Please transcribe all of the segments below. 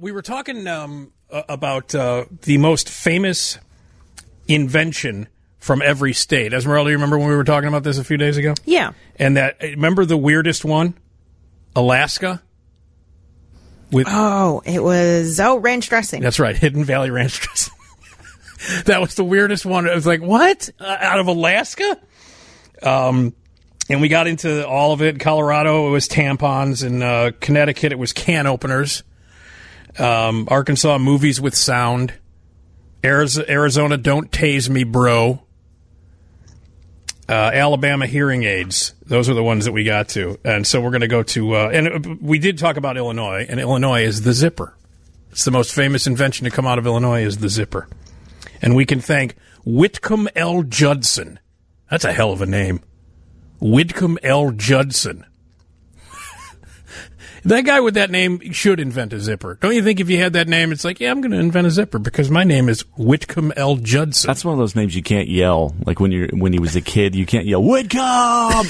we were talking about the most famous invention from every state. Esmeralda, you remember when we were talking about this a few days ago? Yeah. And remember the weirdest one? Alaska? It was ranch dressing. That's right, Hidden Valley ranch dressing. That was the weirdest one. It was like, what? Out of Alaska? And we got into all of it. Colorado, it was tampons. In Connecticut, it was can openers. Arkansas, movies with sound. Arizona, don't tase me, bro. Alabama, hearing aids. Those are the ones that we got to. And so we're going to go to... and we did talk about Illinois, and Illinois is the zipper. It's the most famous invention to come out of Illinois is the zipper. And we can thank Whitcomb L. Judson. That's a hell of a name. Whitcomb L. Judson. That guy with that name should invent a zipper. Don't you think if you had that name, it's like, yeah, I'm going to invent a zipper because my name is Whitcomb L. Judson. That's one of those names you can't yell. Like when he was a kid, you can't yell, Whitcomb!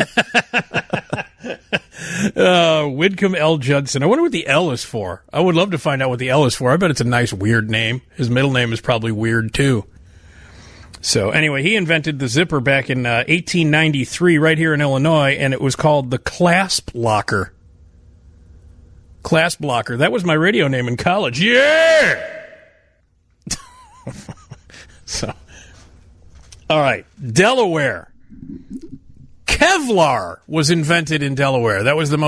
Whitcomb L. Judson. I wonder what the L is for. I would love to find out what the L is for. I bet it's a nice, weird name. His middle name is probably weird, too. So, anyway, he invented the zipper back in 1893 right here in Illinois, and it was called the clasp locker. Clasp locker. That was my radio name in college. Yeah! So, all right. Delaware. Kevlar was invented in Delaware. That was the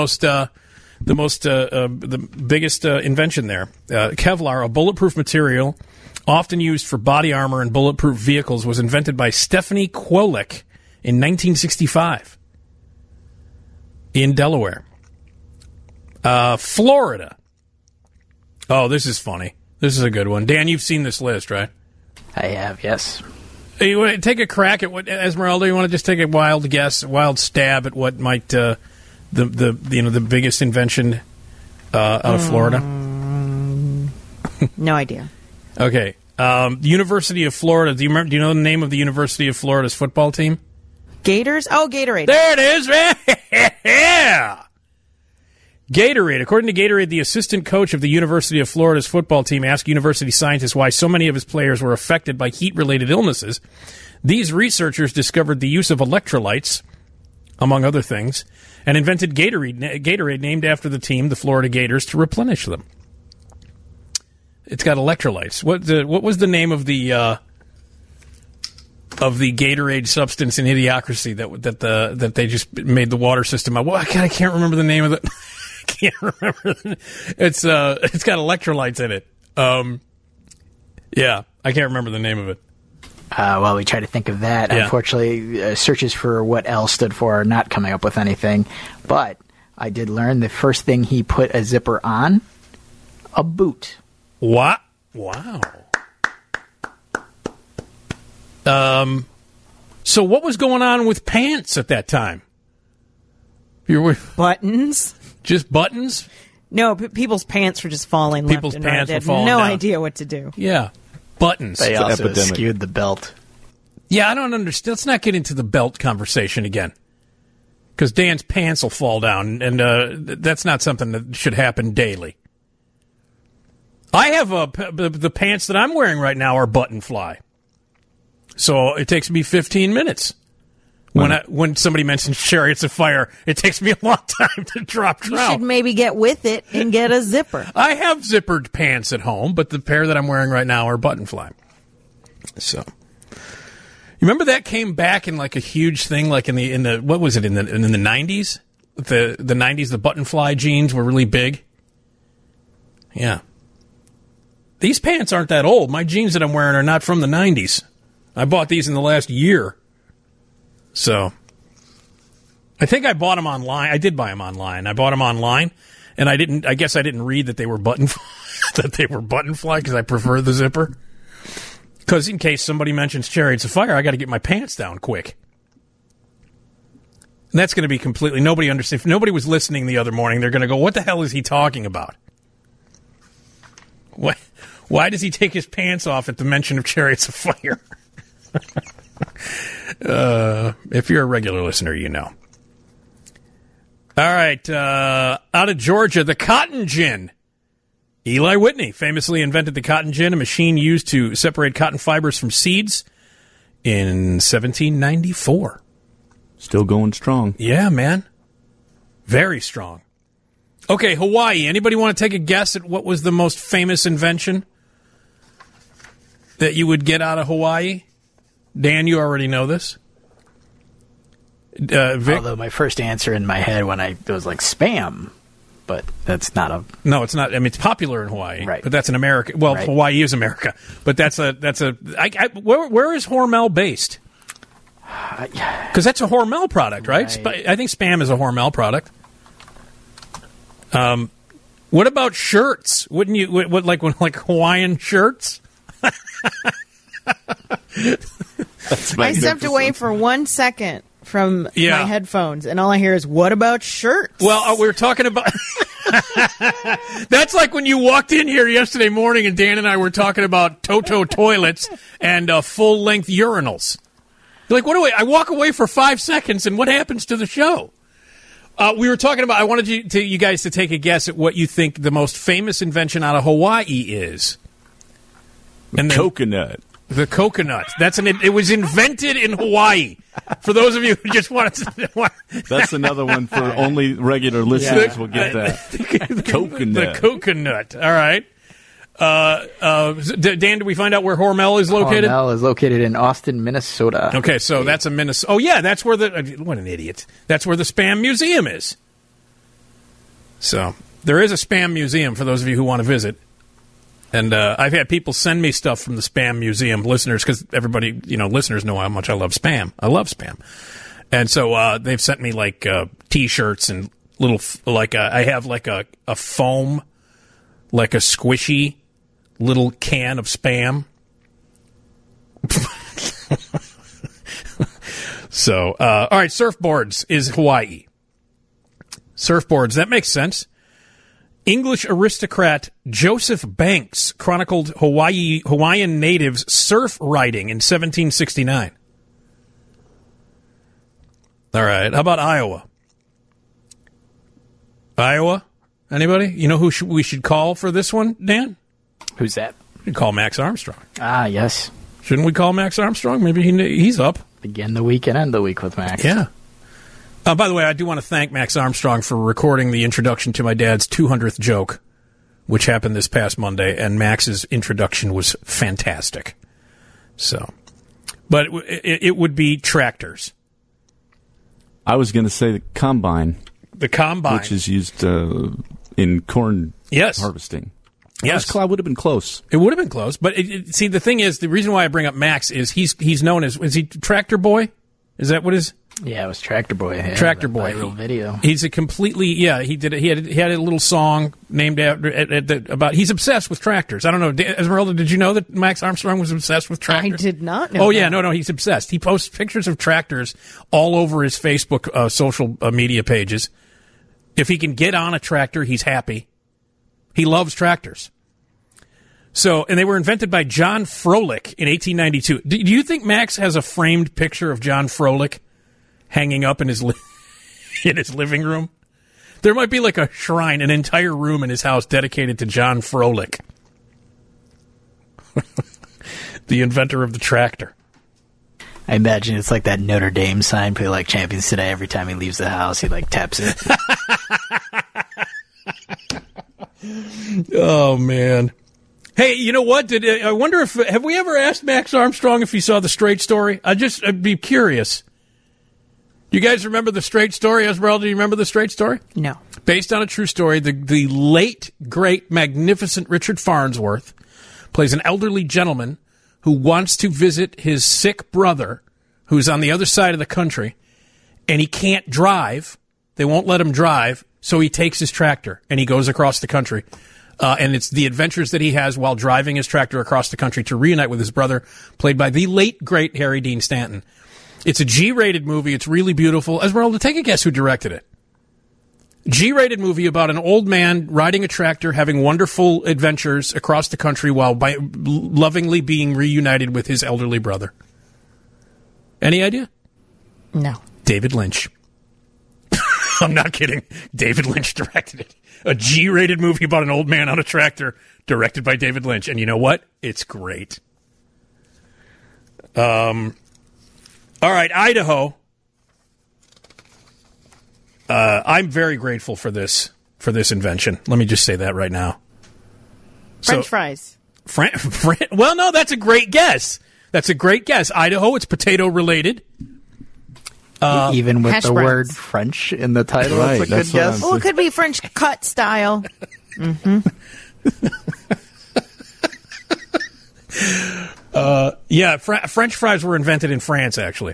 biggest invention there. Kevlar, a bulletproof material often used for body armor and bulletproof vehicles, was invented by Stephanie Kwolek in 1965 in Delaware. Florida. Oh, this is funny. This is a good one. Dan, you've seen this list, right? I have, yes. You want to take a crack at what, Esmeralda? You want to just take a wild guess, a wild stab at what might the biggest invention out of Florida? No idea. Okay, University of Florida. Do you know the name of the University of Florida's football team? Gators. Oh, Gatorade. There it is, man. Yeah. Gatorade. According to Gatorade, the assistant coach of the University of Florida's football team asked university scientists why so many of his players were affected by heat-related illnesses. These researchers discovered the use of electrolytes, among other things, and invented Gatorade named after the team, the Florida Gators, to replenish them. It's got electrolytes. What was the name of the Gatorade substance in Idiocracy that they just made the water system? I can't remember the name of it. Can't remember. It's got electrolytes in it. Yeah, I can't remember the name of it. Well, we try to think of that. Yeah. Unfortunately, searches for what L stood for are not coming up with anything. But I did learn the first thing he put a zipper on, a boot. What? Wow. So what was going on with pants at that time? Buttons. Just buttons? No, people's pants were just falling People's left and pants right. were falling no down. idea what to do. Yeah, buttons. They also skewed the belt. Yeah, I don't understand. Let's not get into the belt conversation again. Because Dan's pants will fall down, and that's not something that should happen daily. I have the pants that I'm wearing right now are button fly. So it takes me 15 minutes. When somebody mentions Chariots of Fire, it takes me a long time to drop trout. You should maybe get with it and get a zipper. I have zippered pants at home, but the pair that I'm wearing right now are button fly. So, you remember that came back in like a huge thing, like in the what was it in the 90s? The 90s, the button fly jeans were really big. Yeah. These pants aren't that old. My jeans that I'm wearing are not from the 90s. I bought these in the last year. So, I think I bought them online. I did buy them online. I bought them online, and I guess I didn't read that they were button fly because I prefer the zipper. Because in case somebody mentions Chariots of Fire, I got to get my pants down quick. And that's going to be completely, nobody understands. If nobody was listening the other morning, they're going to go, what the hell is he talking about? Why does he take his pants off at the mention of Chariots of Fire? If you're a regular listener, you know. All right, out of Georgia, the cotton gin. Eli Whitney famously invented the cotton gin, a machine used to separate cotton fibers from seeds, in 1794. Still going strong. Yeah, man. Very strong. Okay, Hawaii. Anybody want to take a guess at what was the most famous invention that you would get out of Hawaii? Dan, you already know this. Vic? Although my first answer in my head it was like Spam, but that's not a... No, it's not. I mean, it's popular in Hawaii, right? But that's an America. Well, right. Hawaii is America, but where is Hormel based? Because that's a Hormel product, right? Right. I think Spam is a Hormel product. What about shirts? Wouldn't you like Hawaiian shirts? I stepped away for 1 second from Yeah. my headphones, and all I hear is, what about shirts? Well, we were talking about... That's like when you walked in here yesterday morning and Dan and I were talking about Toto toilets and full-length urinals. You're like, what do I walk away for 5 seconds, and what happens to the show? We were talking about... I wanted you guys to take a guess at what you think the most famous invention out of Hawaii is. And then, Coconut. the coconut. It was invented in Hawaii. For those of you who just wanted to... That's another one for only regular listeners will get that. Coconut. The coconut. All right. Dan, did we find out where Hormel is located? Hormel is located in Austin, Minnesota. Okay, so that's a Minnesota. Oh, yeah, that's where what an idiot. That's where the Spam Museum is. So there is a Spam Museum for those of you who want to visit. And I've had people send me stuff from the Spam Museum, listeners, because everybody, listeners know how much I love Spam. I love Spam. And so they've sent me, T-shirts and little, I have, a foam, a squishy little can of Spam. So, all right, surfboards is Hawaii. Surfboards, that makes sense. English aristocrat Joseph Banks chronicled Hawaiian natives surf riding in 1769. All right, how about Iowa? Iowa? Anybody? You know who we should call for this one, Dan? Who's that? We should call Max Armstrong. Ah, yes. Shouldn't we call Max Armstrong? Maybe he's up. Begin the week and end the week with Max. Yeah. By the way, I do want to thank Max Armstrong for recording the introduction to my dad's 200th joke, which happened this past Monday, and Max's introduction was fantastic. So, but it would be tractors. I was going to say the combine. The combine. Which is used in corn harvesting. Yes. I would have been close. It would have been close. But see, the thing is, the reason why I bring up Max is he's known as, is he Tractor Boy? Is that what his... Yeah, it was Tractor Boy. Yeah, Tractor Boy. Viral video. He's a completely he did it. He had a little song named after about. He's obsessed with tractors. I don't know, Esmeralda. Did you know that Max Armstrong was obsessed with tractors? I did not know. Oh yeah, no, he's obsessed. He posts pictures of tractors all over his Facebook social media pages. If he can get on a tractor, he's happy. He loves tractors. So, and they were invented by John Froelich in 1892. Do you think Max has a framed picture of John Froelich hanging up in his living room? There might be like a shrine, an entire room in his house dedicated to John Froelich, the inventor of the tractor. I imagine it's like that Notre Dame sign, play like champions today. Every time he leaves the house, he taps it. Oh man. Hey, you know what? I wonder have we ever asked Max Armstrong if he saw The Straight Story? I'd be curious. You guys remember The Straight Story? Esmeralda, do you remember The Straight Story? No. Based on a true story, the late, great, magnificent Richard Farnsworth plays an elderly gentleman who wants to visit his sick brother who's on the other side of the country, and he can't drive. They won't let him drive, so he takes his tractor, and he goes across the country. And it's the adventures that he has while driving his tractor across the country to reunite with his brother, played by the late, great Harry Dean Stanton. It's a G-rated movie. It's really beautiful. Esmeralda, take a guess who directed it. G-rated movie about an old man riding a tractor, having wonderful adventures across the country while lovingly being reunited with his elderly brother. Any idea? No. David Lynch. I'm not kidding. David Lynch directed it. A G-rated movie about an old man on a tractor, directed by David Lynch. And you know what? It's great. All right, Idaho. I'm very grateful for this invention. Let me just say that right now. French fries. Well, no, that's a great guess. Idaho, it's potato related. Even with hash the browns. word French in the title, Right, that's a that's good what guess. Well, it could be French cut style. Yeah, French fries were invented in France, actually.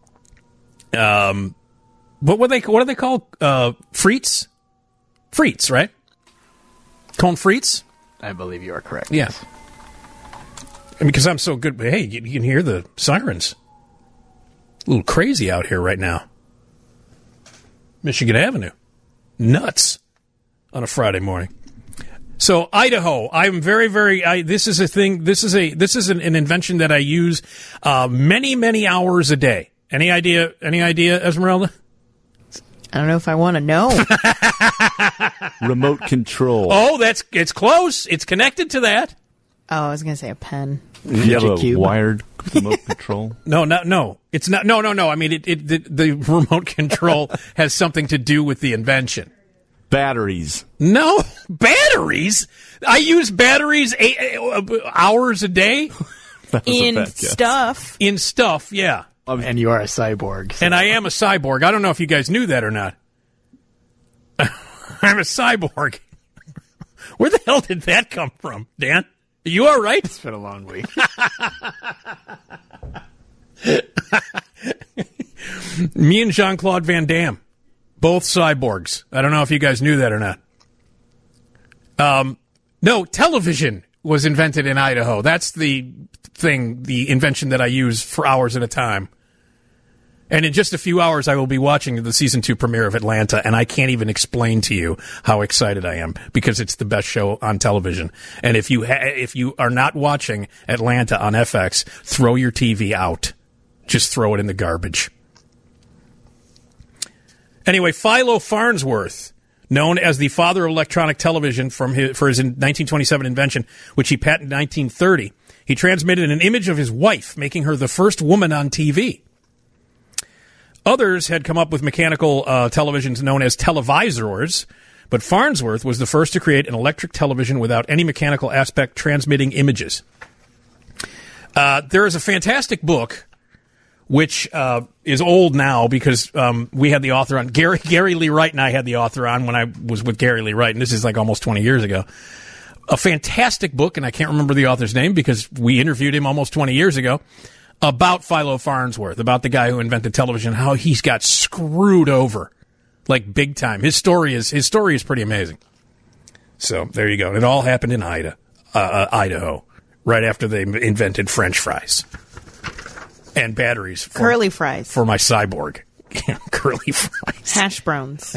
What are they called? Frites? Frites, right? Cone frites? I believe you are correct. Yeah. And because I'm so good, hey, you can hear the sirens. A little crazy out here right now. Michigan Avenue. Nuts on a Friday morning. So Idaho, I'm very, very. This is a thing. This is an invention that I use many, many hours a day. Any idea, Esmeralda? I don't know if I want to know. Remote control. Oh, it's close. It's connected to that. Oh, I was going to say a pen. You have a Cube. wired remote control. No. It's not. No. I mean, the remote control has something to do with the invention. Batteries. No, batteries. I use batteries 8 hours a day In stuff. in stuff. Yeah, And you are a cyborg. So. and I am a cyborg. I don't know if you guys knew that or not. I'm a cyborg. Where the hell did that come from, Dan? Are you all right? It's been a long week. Me and Jean-Claude Van Damme, both cyborgs. I don't know if you guys knew that or not. No, television was invented in Idaho. That's the invention that I use for hours at a time. And in just a few hours, I will be watching the season 2 premiere of Atlanta, and I can't even explain to you how excited I am because it's the best show on television. And if you are not watching Atlanta on FX, throw your TV out. Just throw it in the garbage. Anyway, Philo Farnsworth, known as the father of electronic television for his 1927 invention, which he patented in 1930, he transmitted an image of his wife, making her the first woman on TV. Others had come up with mechanical televisions known as televisors, but Farnsworth was the first to create an electric television without any mechanical aspect transmitting images. There is a fantastic book, which is old now because we had the author on. Gary Lee Wright and I had the author on when I was with Gary Lee Wright, and this is like almost 20 years ago. A fantastic book, and I can't remember the author's name because we interviewed him almost 20 years ago, about Philo Farnsworth, about the guy who invented television, how he's got screwed over, like big time. His story is pretty amazing. So there you go. It all happened in Idaho, right after they invented French fries and batteries. Curly fries. For my cyborg. Curly fries. Hash browns.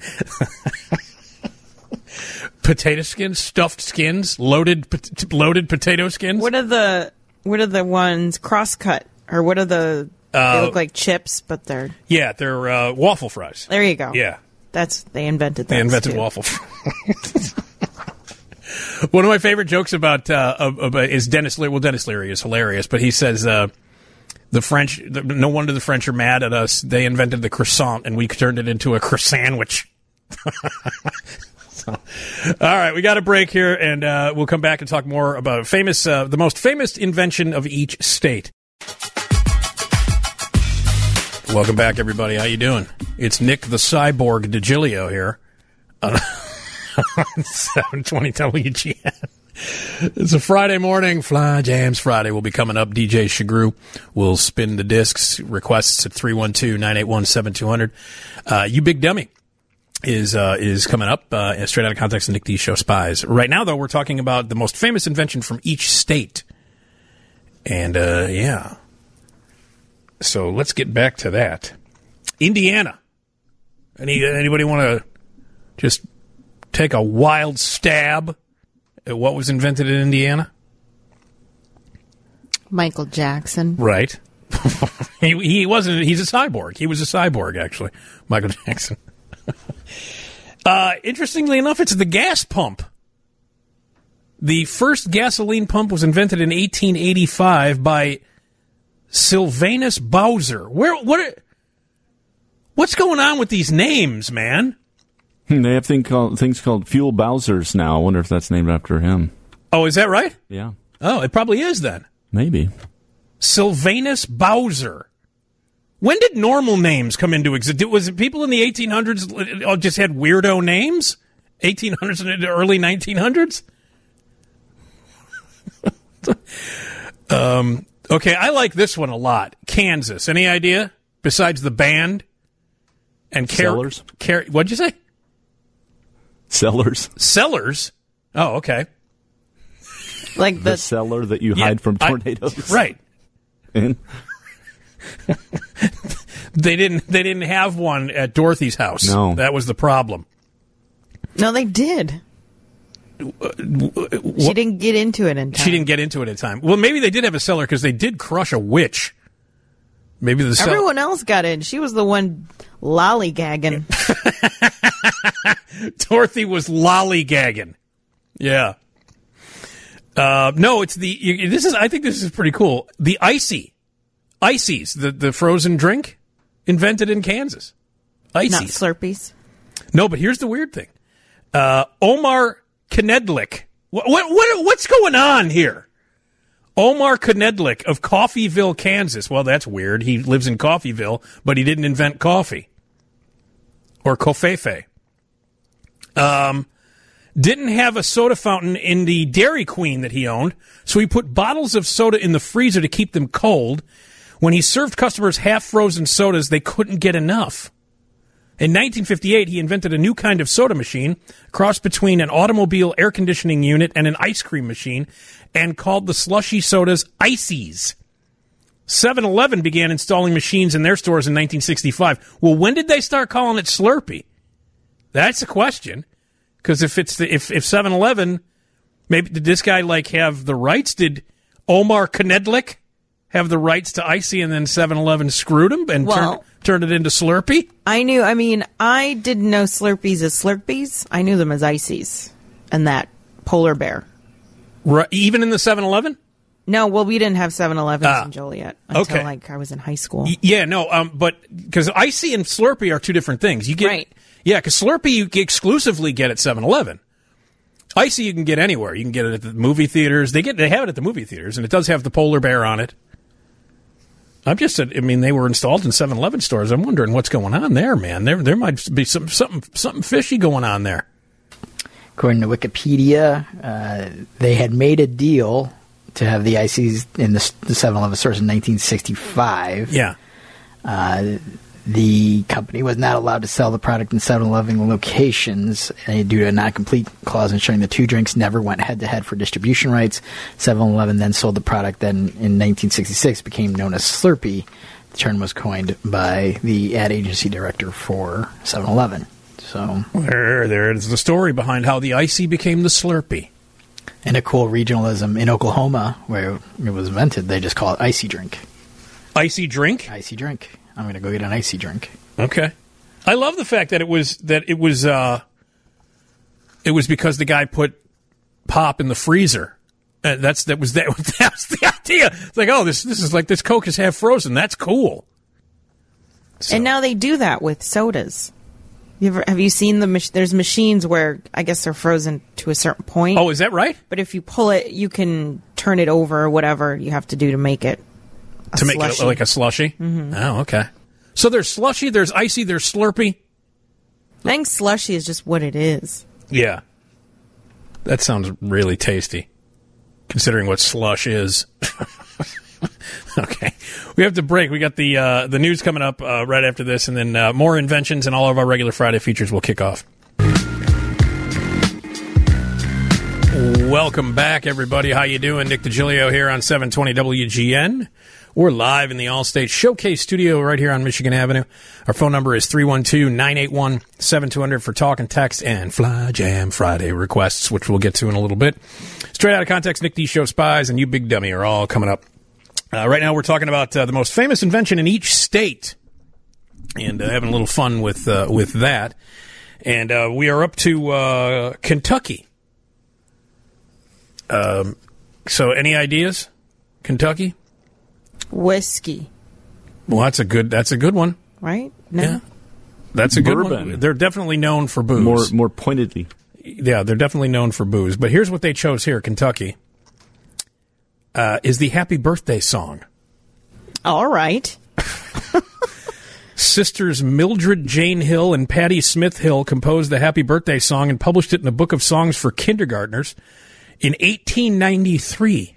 Potato skins, stuffed skins, loaded potato skins. What are the ones cross-cut? Or what are they look like chips, but they're... Yeah, they're waffle fries. There you go. Yeah. They invented that. They invented waffle fries. One of my favorite jokes about is Dennis Leary. Well, Dennis Leary is hilarious, but he says the French. No wonder the French are mad at us. They invented the croissant, and we turned it into a croissandwich. All right, we got a break here, and we'll come back and talk more about the most famous invention of each state. Welcome back, everybody. How you doing? It's Nick the Cyborg DiGilio here on 720 WGN. It's a Friday morning. Fly Jams Friday will be coming up. DJ Shagru will spin the discs. Requests at 312-981-7200. You Big Dummy is coming up. Straight out of context, the Nick D Show Spies. Right now, though, we're talking about the most famous invention from each state. And, yeah. So let's get back to that. Indiana. Anybody want to just take a wild stab at what was invented in Indiana? Michael Jackson. Right. He wasn't. He's a cyborg. He was a cyborg, actually. Michael Jackson. Interestingly enough, it's the gas pump. The first gasoline pump was invented in 1885 by Sylvanus Bowser. What's going on with these names, man? They have things called fuel Bowsers now. I wonder if that's named after him. Oh, is that right? Yeah. Oh, it probably is then. Maybe. Sylvanus Bowser. When did normal names come into existence? Was it people in the 1800s just had weirdo names? 1800s and early 1900s? Okay, I like this one a lot. Kansas. Any idea? Besides the band and Sellers. What'd you say? Sellers. Sellers. Oh, okay. Like the cellar that you hide from tornadoes. Right. In? They didn't have one at Dorothy's house. No, that was the problem. No, they did. She didn't get into it in time. She didn't get into it in time. Well, maybe they did have a cellar because they did crush a witch. Maybe the everyone else got in. She was the one lollygagging. Dorothy was lollygagging. Yeah. No, it's I think this is pretty cool. The Icy's, the frozen drink, invented in Kansas. Icy's. Not Slurpees. No, but here's the weird thing. Omar Knedlik. What's going on here? Omar Knedlik of Coffeyville, Kansas. Well, that's weird. He lives in Coffeyville, but he didn't invent coffee. Or covfefe. Didn't have a soda fountain in the Dairy Queen that he owned, so he put bottles of soda in the freezer to keep them cold. When he served customers half-frozen sodas, they couldn't get enough. In 1958, he invented a new kind of soda machine, cross between an automobile air conditioning unit and an ice cream machine, and called the slushy sodas Icy's. 7-Eleven began installing machines in their stores in 1965. Well, when did they start calling it Slurpee? That's the question. Because if 7-Eleven, maybe did this guy have the rights? Did Omar Knedlik have the rights to Icy, and then 7-Eleven screwed him and turned it into Slurpee? I didn't know Slurpees as Slurpees. I knew them as Icy's and that Polar Bear. Right, even in the 7-Eleven? No, well, we didn't have 7-Elevens in Joliet until I was in high school. But because Icy and Slurpee are two different things. You get right. Yeah, because Slurpee you exclusively get at 7-Eleven. Icy you can get anywhere. You can get it at the movie theaters. They have it at the movie theaters, and it does have the Polar Bear on it. They were installed in 7-Eleven stores. I'm wondering what's going on there, man. There might be something fishy going on there. According to Wikipedia, they had made a deal to have the Icy's in the 7-Eleven stores in 1965. Yeah. The company was not allowed to sell the product in 7-Eleven locations due to a non-complete clause ensuring the two drinks never went head-to-head for distribution rights. 7-Eleven then sold the product, then in 1966 became known as Slurpee. The term was coined by the ad agency director for 7-Eleven. So there is the story behind how the Icy became the Slurpee. And a cool regionalism in Oklahoma, where it was invented, they just call it Icy Drink. Icy Drink? Icy Drink. I'm going to go get an Icy Drink. Okay. I love the fact that it was because the guy put pop in the freezer. That was the idea. It's like, oh, this is like this Coke is half frozen. That's cool. So. And now they do that with sodas. Have you seen there's machines where I guess they're frozen to a certain point. Oh, is that right? But if you pull it, you can turn it over or whatever you have to do to make it make it like a slushie? Mm-hmm. Oh, okay. So there's slushy, there's Icy, there's Slurpee. I think slushy is just what it is. Yeah. That sounds really tasty, considering what slush is. Okay. We have to break. We got the news coming up right after this, and then more inventions and all of our regular Friday features will kick off. Welcome back, everybody. How you doing? Nick DiGilio here on 720 WGN. We're live in the Allstate Showcase studio right here on Michigan Avenue. Our phone number is 312-981-7200 for talk and text and Fly Jam Friday requests, which we'll get to in a little bit. Straight Out of Context, Nick D. Show Spies, and You Big Dummy are all coming up. Right now we're talking about the most famous invention in each state and having a little fun with that. And we are up to Kentucky. So any ideas? Kentucky? Whiskey. Well, that's a good one. Right? No. Yeah. That's a good Bourbon. one. They're definitely known for booze. More pointedly. Yeah, they're definitely known for booze. But here's what they chose here, Kentucky. Is the Happy Birthday song. All right. Sisters Mildred Jane Hill and Patty Smith Hill composed the Happy Birthday song and published it in the Book of Songs for Kindergartners in 1893.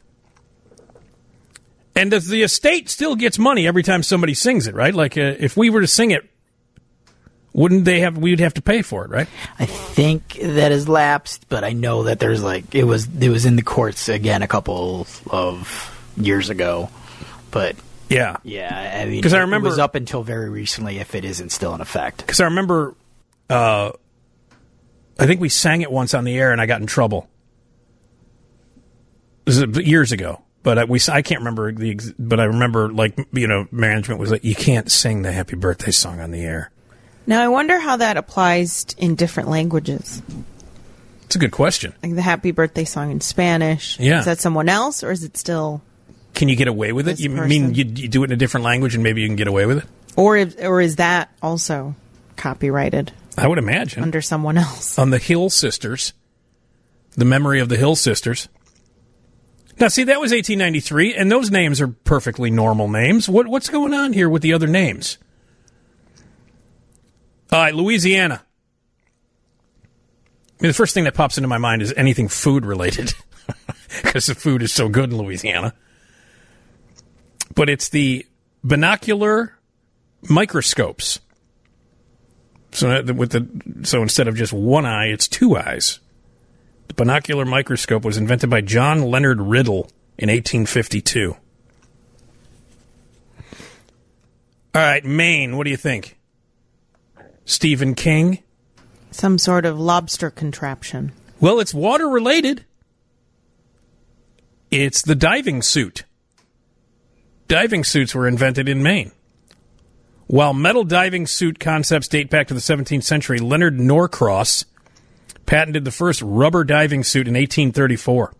And the estate still gets money every time somebody sings it, right? Like, if we were to sing it, we'd have to pay for it, right? I think that has lapsed, but I know that there's it was in the courts again a couple of years ago. But yeah, I mean, I remember it was up until very recently, if it isn't still in effect. Because I remember, I think we sang it once on the air, and I got in trouble. This is years ago, but I can't remember but I remember management was like, you can't sing the Happy Birthday song on the air. Now, I wonder how that applies in different languages. It's a good question. Like the Happy Birthday song in Spanish. Yeah. Is that someone else, or is it still... Can you get away with it? You mean you do it in a different language and maybe you can get away with it? Or is that also copyrighted? I would imagine. Under someone else. On the Hill Sisters. The memory of the Hill Sisters. Now, see, that was 1893, and those names are perfectly normal names. What's going on here with the other names? All right, Louisiana. I mean, the first thing that pops into my mind is anything food-related, because the food is so good in Louisiana. But it's the binocular microscopes. So instead of just one eye, it's two eyes. The binocular microscope was invented by John Leonard Riddle in 1852. All right, Maine, what do you think? Stephen King? Some sort of lobster contraption. Well, it's water-related. It's the diving suit. Diving suits were invented in Maine. While metal diving suit concepts date back to the 17th century, Leonard Norcross patented the first rubber diving suit in 1834.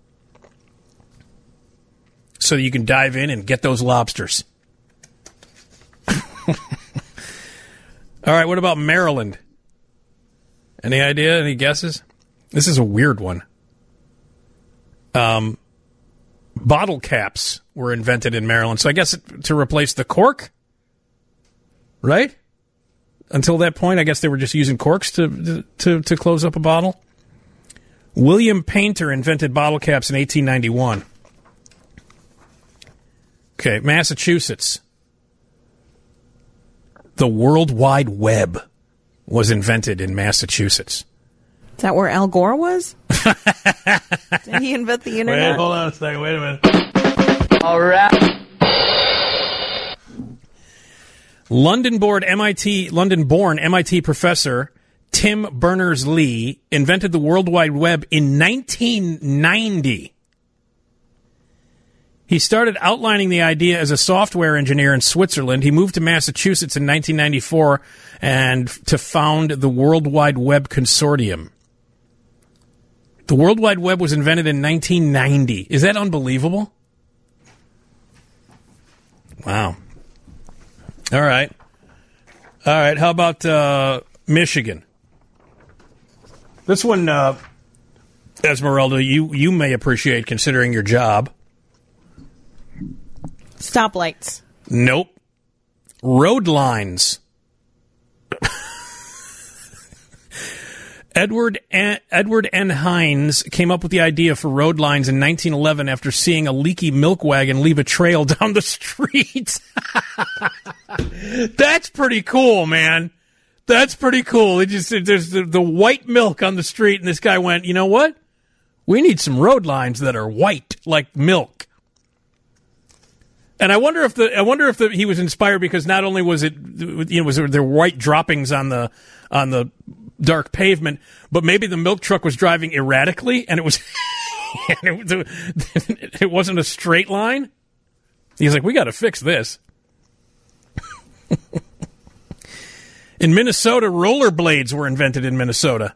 So you can dive in and get those lobsters. All right, what about Maryland? Any idea? Any guesses? This is a weird one. Bottle caps were invented in Maryland. So I guess to replace the cork, right? Until that point, I guess they were just using corks to close up a bottle. William Painter invented bottle caps in 1891. Okay, Massachusetts. The World Wide Web was invented in Massachusetts. Is that where Al Gore was? Did he invent the internet? Wait, hold on a second. Wait a minute. All right. London-born MIT professor Tim Berners-Lee invented the World Wide Web in 1990. He started outlining the idea as a software engineer in Switzerland. He moved to Massachusetts in 1994 and to found the World Wide Web Consortium. The World Wide Web was invented in 1990. Is that unbelievable? Wow. All right. How about Michigan? This one, Esmeralda, you may appreciate considering your job. Stoplights. Nope. Road lines. Edward N. Hines came up with the idea for road lines in 1911 after seeing a leaky milk wagon leave a trail down the street. That's pretty cool, man. That's pretty cool. There's the white milk on the street, and this guy went, you know what? We need some road lines that are white, like milk. And I wonder if he was inspired because not only was it, was there white droppings on the dark pavement, but maybe the milk truck was driving erratically, and it wasn't a straight line. He's like, we got to fix this. In Minnesota, rollerblades were invented in Minnesota.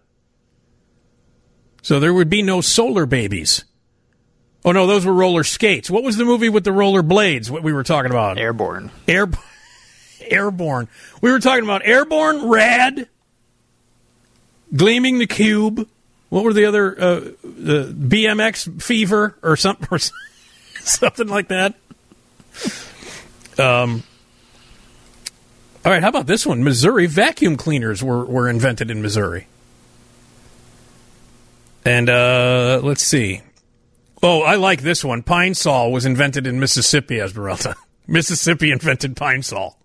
So there would be no solar babies. Oh, no, those were roller skates. What was the movie with the roller blades, what we were talking about? Airborne. Airborne. We were talking about Airborne, Rad, Gleaming the Cube. What were the other, BMX Fever or something like that? All right, how about this one? Missouri vacuum cleaners were invented in Missouri. And let's see. Oh, I like this one. Pine Sol was invented in Mississippi, Esmeralda. Mississippi invented Pine Sol.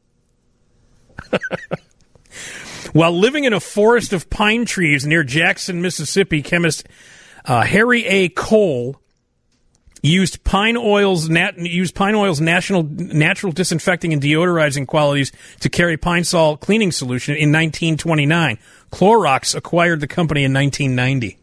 While living in a forest of pine trees near Jackson, Mississippi, chemist Harry A. Cole used pine oil's natural disinfecting and deodorizing qualities to carry Pine Sol cleaning solution in 1929. Clorox acquired the company in 1990.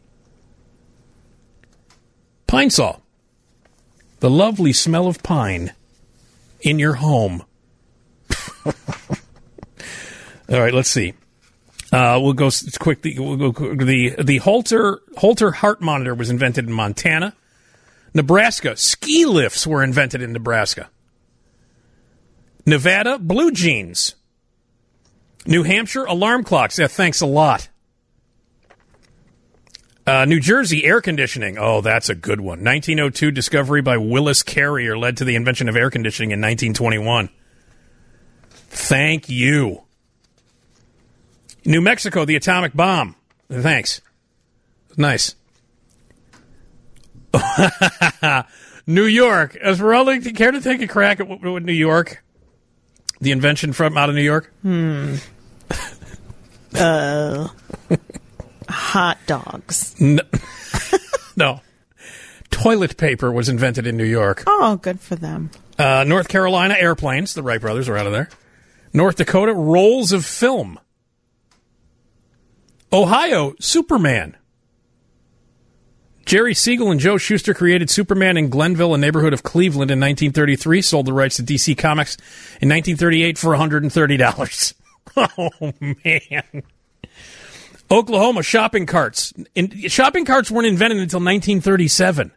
Pine Sol. The lovely smell of pine in your home. All right, let's see. We'll go quickly. The Holter heart monitor was invented in Montana. Nebraska. Ski lifts were invented in Nebraska. Nevada. Blue jeans. New Hampshire. Alarm clocks. Yeah, thanks a lot. New Jersey, air conditioning. Oh, that's a good one. 1902 discovery by Willis Carrier led to the invention of air conditioning in 1921. Thank you. New Mexico, the atomic bomb. Thanks. Nice. New York. Esmeralda, care to take a crack at what New York? The invention from out of New York? Hot dogs. No. Toilet paper was invented in New York. Oh, good for them. North Carolina, airplanes. The Wright brothers are out of there. North Dakota, rolls of film. Ohio, Superman. Jerry Siegel and Joe Shuster created Superman in Glenville, a neighborhood of Cleveland, in 1933. Sold the rights to DC Comics in 1938 for $130. Oh, man. Oklahoma, shopping carts. Shopping carts weren't invented until 1937.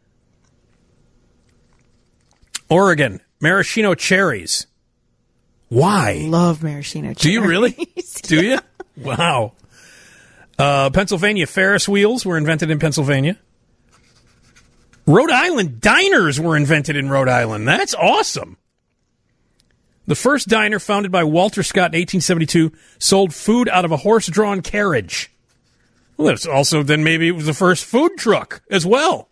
Oregon, maraschino cherries. Why? Love maraschino cherries. Do you really? Do you? Wow. Pennsylvania, Ferris wheels were invented in Pennsylvania. Rhode Island, diners were invented in Rhode Island. That's awesome. The first diner, founded by Walter Scott in 1872, sold food out of a horse-drawn carriage. Well, that's also, then maybe it was the first food truck as well.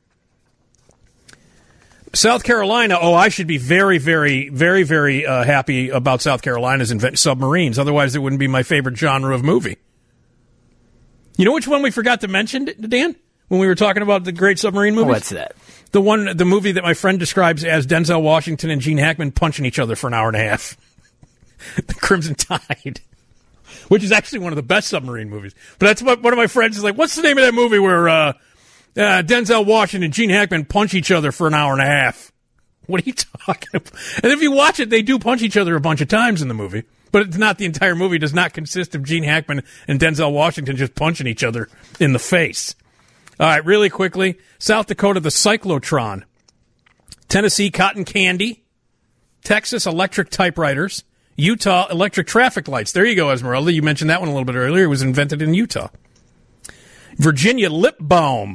South Carolina, I should be very, very, very, very happy about South Carolina's submarines. Otherwise, it wouldn't be my favorite genre of movie. You know which one we forgot to mention, Dan, when we were talking about the great submarine movies? What's that? The movie that my friend describes as Denzel Washington and Gene Hackman punching each other for an hour and a half. The Crimson Tide. Which is actually one of the best submarine movies. But that's what one of my friends is like, what's the name of that movie where Denzel Washington and Gene Hackman punch each other for an hour and a half? What are you talking about? And if you watch it, they do punch each other a bunch of times in the movie. But it's not the entire movie. It does not consist of Gene Hackman and Denzel Washington just punching each other in the face. All right, really quickly. South Dakota, the cyclotron. Tennessee, cotton candy. Texas, electric typewriters. Utah, electric traffic lights. There you go, Esmeralda. You mentioned that one a little bit earlier. It was invented in Utah. Virginia, lip balm.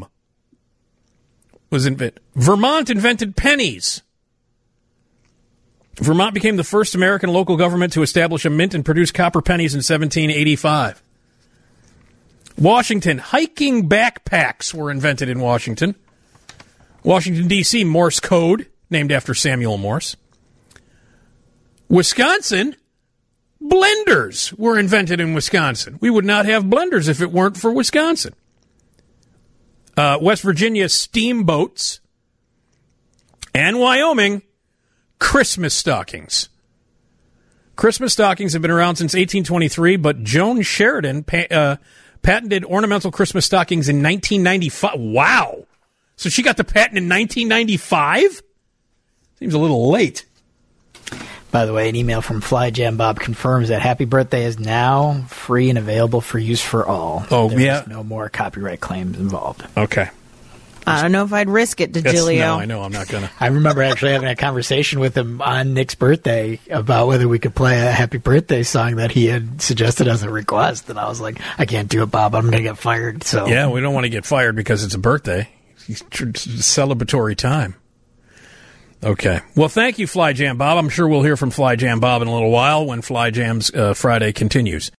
Vermont invented pennies. Vermont became the first American local government to establish a mint and produce copper pennies in 1785. Washington, hiking backpacks were invented in Washington. Washington, D.C., Morse code, named after Samuel Morse. Wisconsin, blenders were invented in Wisconsin. We would not have blenders if it weren't for Wisconsin. West Virginia, steamboats. And Wyoming, Christmas stockings. Christmas stockings have been around since 1823, but Joan Sheridan patented ornamental Christmas stockings in 1995. Wow. So she got the patent in 1995? Seems a little late. By the way, an email from Flyjam Bob confirms that Happy Birthday is now free and available for use for all. Oh, There's no more copyright claims involved. Okay. I don't know if I'd risk it, DeGilio. No, I know I'm not going to. I remember actually having a conversation with him on Nick's birthday about whether we could play a Happy Birthday song that he had suggested as a request, and I was like, I can't do it, Bob. I'm going to get fired. So Yeah, we don't want to get fired because it's a birthday. It's celebratory time. Okay. Well, thank you, Flyjam Bob. I'm sure we'll hear from Flyjam Bob in a little while when Flyjam's Friday continues.